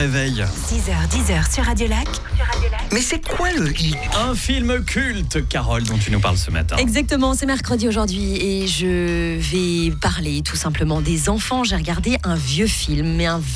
Réveil. 6h, 10h sur Radio Lac. Mais c'est quoi le hit? Un film culte, Carole, dont tu nous parles ce matin. Exactement, c'est mercredi aujourd'hui et je vais parler tout simplement des enfants. J'ai regardé un vieux film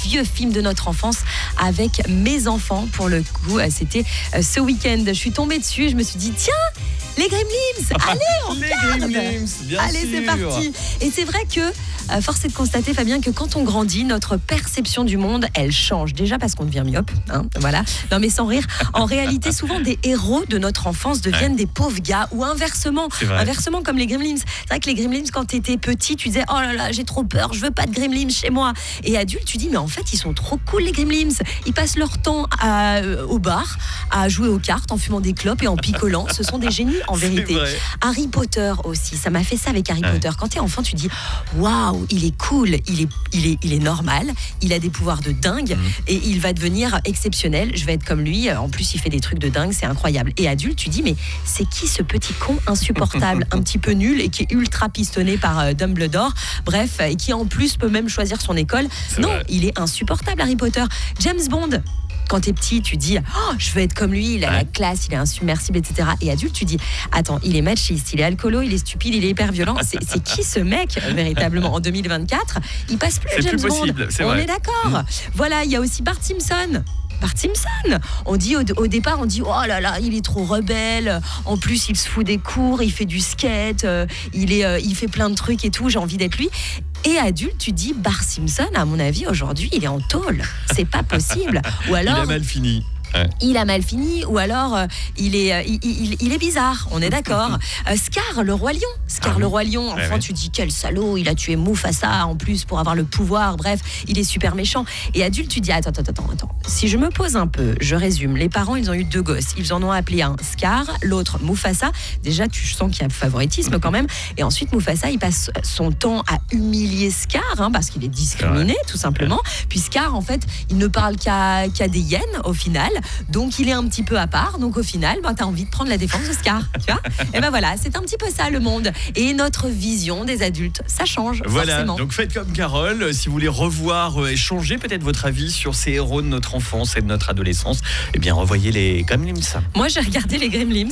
de notre enfance avec mes enfants. Pour le coup, c'était ce week-end. Je suis tombée dessus et je me suis dit, tiens, les Gremlins, allez, on Les regarde. Gremlins, bien Allez, sûr. c'est parti. Et c'est vrai que force est de constater, Fabien, que quand on grandit, notre perception du monde, elle change. Déjà parce qu'on devient myope, voilà. Non mais sans rire. En réalité, souvent des héros de notre enfance deviennent des pauvres gars, ou inversement. C'est vrai. Inversement comme les Gremlins. C'est vrai que les Gremlins, quand t'étais petit, tu disais, oh là là, j'ai trop peur, je veux pas de Gremlins chez moi. Et adulte, tu dis, mais en fait, ils sont trop cool, les Gremlins. Ils passent leur temps au bar, à jouer aux cartes, en fumant des clopes et en picolant. Ce sont des génies, en vérité. C'est vrai. Harry Potter aussi, ça m'a fait ça avec Harry Potter. Quand t'es enfant, tu dis waouh, il est cool, il est normal, il a des pouvoirs de dingue et il va devenir exceptionnel. Je vais être comme lui. En plus, il fait des trucs de dingue, c'est incroyable. Et adulte, tu dis mais c'est qui ce petit con insupportable, un petit peu nul et qui est ultra pistonné par Dumbledore. Bref, et qui en plus peut même choisir son école. C'est Non, vrai. il est insupportable, Harry Potter. James Bond. Quand t'es petit, tu dis oh, je veux être comme lui, il a la classe, il est insubmersible, etc. Et adulte, tu dis attends, il est machiste, il est alcoolo, il est stupide, il est hyper violent. C'est qui ce mec véritablement en 2024? Il passe plus C'est James plus Bond. possible, c'est On vrai. est d'accord. Voilà, il y a aussi Bart Simpson. Bart Simpson. On dit au départ, on dit oh là là, il est trop rebelle. En plus, il se fout des cours, il fait du skate, il fait plein de trucs et tout. J'ai envie d'être lui. Et adulte, tu dis Bart Simpson, à mon avis, aujourd'hui, il est en tôle. C'est pas possible. Ou alors, Il a mal fini. il a mal fini, ou alors il est bizarre, on est d'accord. Scar, le roi lion. Scar, le roi lion. Enfin, ouais. tu dis quel salaud, il a tué Mufasa en plus pour avoir le pouvoir. Bref, il est super méchant. Et adulte, tu dis attends. Si je me pose un peu, je résume. Les parents, ils ont eu 2 gosses. Ils en ont appelé un Scar, l'autre Mufasa. Déjà, tu sens qu'il y a favoritisme quand même. Et ensuite, Mufasa, il passe son temps à humilier Scar, parce qu'il est discriminé, tout simplement. Puis Scar, en fait, il ne parle qu'à des hyènes au final. Donc il est un petit peu à part. Donc au final, t'as envie de prendre la défense de Scar, tu vois. Et ben voilà, c'est un petit peu ça le monde. Et notre vision des adultes, ça change Voilà, forcément. donc faites comme Carole. Si vous voulez revoir et changer peut-être votre avis sur ces héros de notre enfance et de notre adolescence, eh bien revoyez les Gremlins. Moi, j'ai regardé les Gremlins